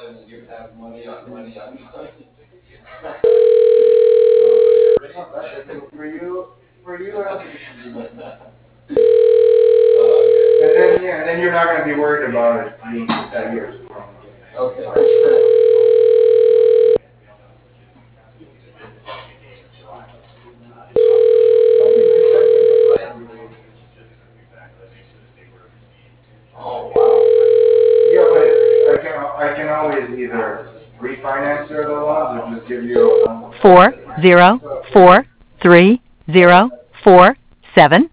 and you have money on money on money. For you, I don't think it should be. Okay. And then you're not going to be worried about it being that years. Okay. Oh, Yeah, but I can always either refinance your other loans or just give you a 40430477